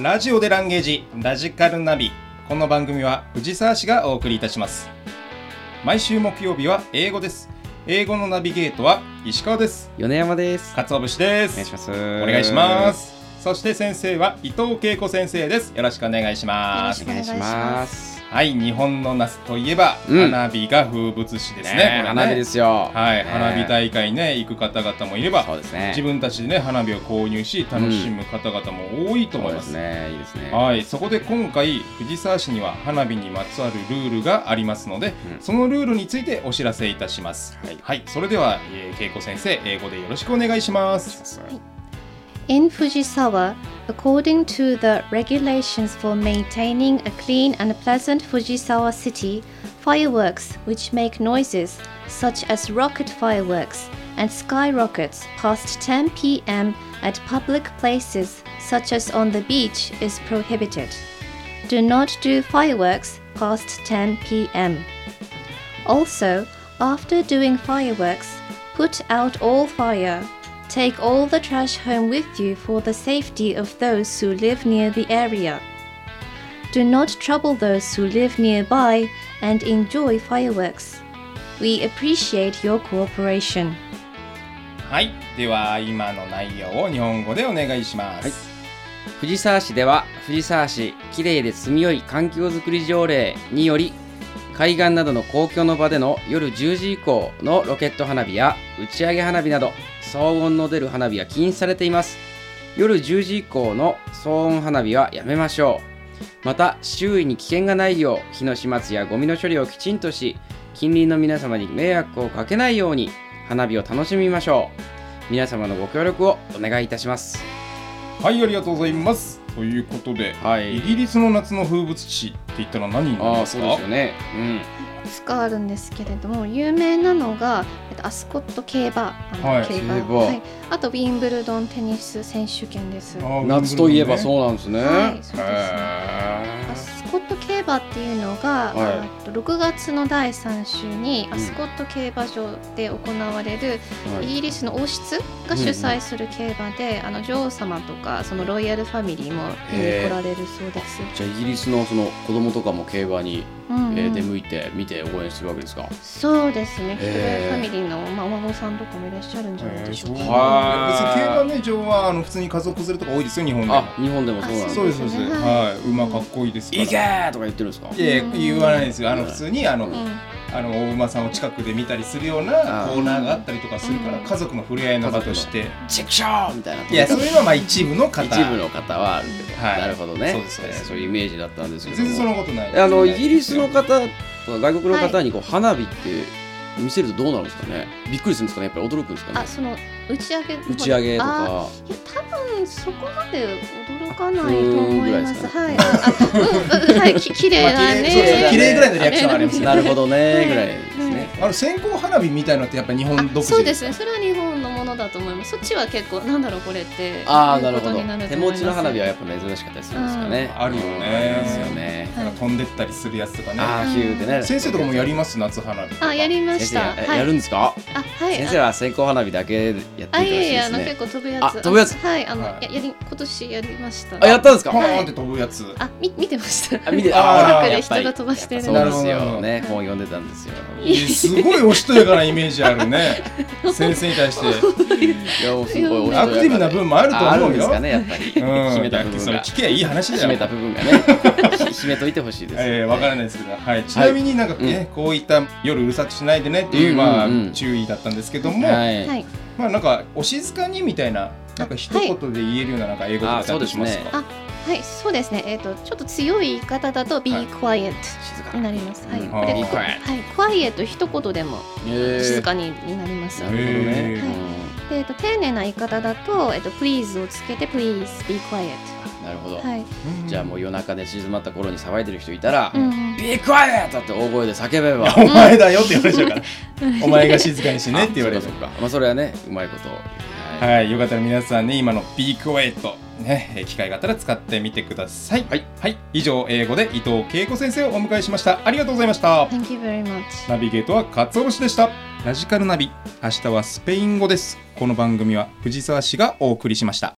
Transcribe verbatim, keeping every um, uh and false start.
ラジオでランゲージラジカルナビ。この番組は藤沢市がお送りいたします。毎週木曜日は英語です。英語のナビゲートは石川です。 米山です。 鰹節です。 お願いします。 お願いします。そして先生は伊藤恵子先生です。よろしくお願いします。 お願いします。 はい、日本の夏といえば、うん、花火が風物詩ですね。ね、 ね、花火ですよ。 はい、ね、花火大会ね行く方々もいれば、 そうですね、 自分たちでね花火を購入し楽しむ方々も多いと思います。 そうですね、いいですね。 はい、そこで今回藤沢市には花火にまつわるルールがありますので、うん、そのルールについてお知らせいたします。はい、はい、それでは、えー、恵子先生、英語でよろしくお願いします。はい。 In Fujisawa, according to the regulations for maintaining a clean and pleasant Fujisawa city, fireworks which make noises, such as rocket fireworks and skyrockets past ten p.m. at public places, such as on the beach, is prohibited. Do not do fireworks past ten p.m. Also, after doing fireworks, put out all fire.Take all the trash home with you for the safety of those who live near the area. Do not trouble those who live nearby and enjoy fireworks. We appreciate your cooperation. はい、では今の内容を日本語でお願いします。はい、 藤沢市では藤沢市きれいで住みよい環境づくり条例により、海岸などの公共の場での夜じゅうじ以降のロケット花火や打ち上げ花火など騒音の出る花火は禁止されています。夜じゅうじ以降の騒音花火はやめましょう。また周囲に危険がないよう火の始末やゴミの処理をきちんとし、近隣の皆様に迷惑をかけないように花火を楽しみましょう。皆様のご協力をお願いいたします。 はい、ありがとうございます。ということで、はい、イギリスの夏の風物詩って言ったら何になりますか？ あ、そうですよね。うん。 いくつかあるんですけれども、有名なのが、えっと、アスコット競馬、あの、はい、競馬、はい、あとウィンブルドンテニス選手権です。 夏といえばそうなんですね。 はい、そうですね。アスコット競馬っていうのが、はい、ろくがつのだいさん週にアスコット競馬場で行われる、うん、イギリスの王室が主催する競馬で、うんうん、あの女王様とかそのロイヤルファミリーも見に来られるそうです。 じゃあイギリスのその子供とかも競馬に、うんうん、えー、出向いて見て応援するわけですか？ そうですね。ファミリーの、まあ、お孫さんとかもいらっしゃるんじゃないでしょうか。 はい。別に競馬ね場はあの普通に家族連れとか多いですよ、日本でも。 あ、日本でもそうなんです。 そうですそうです。はい。馬かっこいいですから。 行けーとか言ってるんですか？ いや、言わないですよ。あの普通にあの、うん、あの大馬さんを近くで見たりするようなコーナーがあったりとかするから、家族の触れ合いの場としてチェックショーみたいな。 いや、それはまあ一部の方一部の方はあるけど、はい、なるほどね。そうですね。そういうイメージだったんですけど、 全然そんなことない。 あのイギリスの方、外国の方にこう花火って見せるとどうなるんですかね。びっくりするんですかね。やっぱり驚くんですかね。 あ、その打ち上げ打ち上げとか。いや、 多分そこまで驚かないと思います。はい。あ、うん、はい、きれいだね。 きれいぐらいのリアクションがあります。 なるほどねぐらいですね。 あの線香花火みたいなのってやっぱり日本独自。 そうですね。それは日本のものだと思います。そっちは結構なんだろうこれって。 ああ、なるほど。手持ちの花火はやっぱ珍しかったりするんですかね。 あるよね。ですよね。飛んでったりするやつとかね。 ああ、ヒューってね。 先生とかもやります、夏花火。 あ、やりました。 やるんですか？ あ、はい。 先生は線香花火だけやっていたらしいですね。あ、いやいや、あの結構飛ぶやつ。 あ、飛ぶやつ。 はい、あのややり今年やりました。 あ、やったんですか？ ポーンって飛ぶやつ。 あ、み見てました。 あ、見て。 あ、近くで人が飛ばしてる。 そうですよね。本読んでたんですよ。 すごいおしとやかなイメージあるね。先生に対して。 いや、すごいアクティブな部分もあると思うよ。 あるんですかね、やっぱり。秘めた部分が。 聞けばいい話だよ。 秘めた部分がね。秘めといてほしいです。 ええ、わからないですけど、はい。ちなみになんかね、こういった夜うるさくしないでねっていうまあ注意だったんですけども、まあなんかお静かにみたいななんか一言で言えるようななんか英語とかだったりしますか？ はい、そうですね。えっとちょっと強い言い方だと be quiet になります。はい。これはい、quiet 一言でも静かにになります。なるほどね。で、えっと丁寧な言い方だとえっと please をつけて please be quiet。 なるほど。はい。じゃあもう夜中で静まった頃に騒いでる人いたら be quiet って大声で叫べばお前だよって言われちゃうから。お前が静かにしねって言われる。 まあそれはね、うまいこと。 はい、よかったら皆さんね、今の be quietね、機会があったら使ってみてください。はい、はい、以上英語で伊藤恵子先生をお迎えしました。ありがとうございました。 Thank you very much。 ナビゲートは鰹節でした。ラジカルナビ、明日はスペイン語です。この番組は藤沢市がお送りしました。